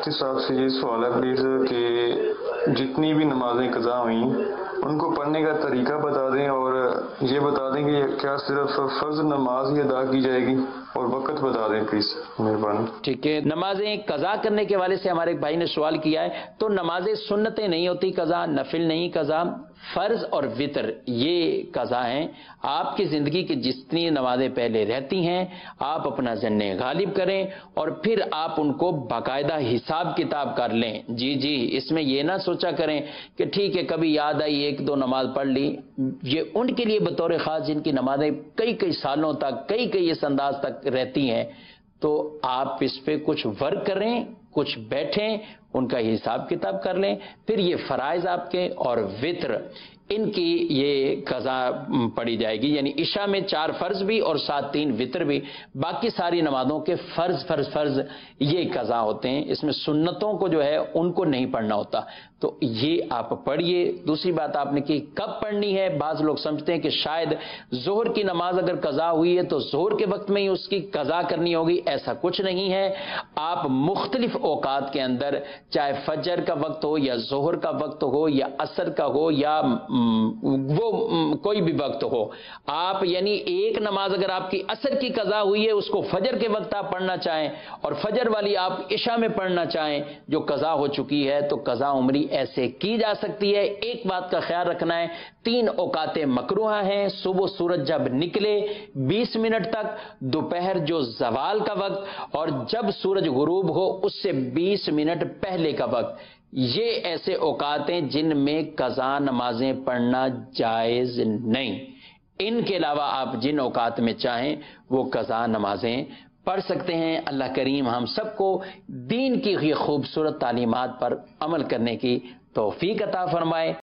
مفتی صاحب سے یہ سوال ہے پلیز کہ جتنی بھی نمازیں قضا ہوئیں ان کو پڑھنے کا طریقہ بتا دیں، اور یہ بتا دیں کہ کیا صرف فرض نماز ہی ادا کی جائے گی، اور وقت بتا دیں پلیز، مہربانی۔ ٹھیک ہے، نمازیں قضا کرنے کے حوالے سے ہمارے ایک بھائی نے سوال کیا ہے، تو نمازیں سنتیں نہیں ہوتی قضا، نفل نہیں قضا، فرض اور وتر یہ قضا ہیں۔ آپ کی زندگی کی جتنی نمازیں پہلے رہتی ہیں آپ اپنا ذہن غالب کریں اور پھر آپ ان کو باقاعدہ حساب کتاب کر لیں۔ جی اس میں یہ نہ سوچا کریں کہ ٹھیک ہے کبھی یاد آئی ایک دو نماز پڑھ لی، یہ ان کے لیے بطور خاص جن کی نمازیں کئی سالوں تک کئی اس انداز تک رہتی ہیں، تو آپ اس پہ کچھ ورک کریں، کچھ بیٹھیں، ان کا حساب کتاب کر لیں، پھر یہ فرائض آپ کے اور وتر ان کی یہ قضا پڑی جائے گی، یعنی عشاء میں 4 فرض بھی اور 7 وتر بھی، باقی ساری نمازوں کے فرض یہ قضا ہوتے ہیں، اس میں سنتوں کو جو ہے ان کو نہیں پڑھنا ہوتا، تو یہ آپ پڑھیے۔ دوسری بات آپ نے کہ کب پڑھنی ہے، بعض لوگ سمجھتے ہیں کہ شاید ظہر کی نماز اگر قضا ہوئی ہے تو ظہر کے وقت میں ہی اس کی قضا کرنی ہوگی، ایسا کچھ نہیں ہے۔ آپ مختلف اوقات کے اندر چاہے فجر کا وقت ہو یا ظہر کا وقت ہو یا عصر کا ہو یا وہ کوئی بھی وقت ہو، آپ یعنی ایک نماز اگر آپ کی عصر کی قضا ہوئی ہے اس کو فجر کے وقت آپ پڑھنا چاہیں اور فجر والی آپ عشاء میں پڑھنا چاہیں جو قضا ہو چکی ہے، تو قضا عمری ایسے کی جا سکتی ہے۔ ایک بات کا خیال رکھنا ہے، 3 اوقات مکروہ ہیں، صبح سورج جب نکلے 20 منٹ تک، دوپہر جو زوال کا وقت، اور جب سورج غروب ہو اس سے 20 منٹ پہلے کا وقت، یہ ایسے اوقات ہیں جن میں قضا نمازیں پڑھنا جائز نہیں۔ ان کے علاوہ آپ جن اوقات میں چاہیں وہ قضا نمازیں پڑھ سکتے ہیں۔ اللہ کریم ہم سب کو دین کی یہ خوبصورت تعلیمات پر عمل کرنے کی توفیق عطا فرمائے۔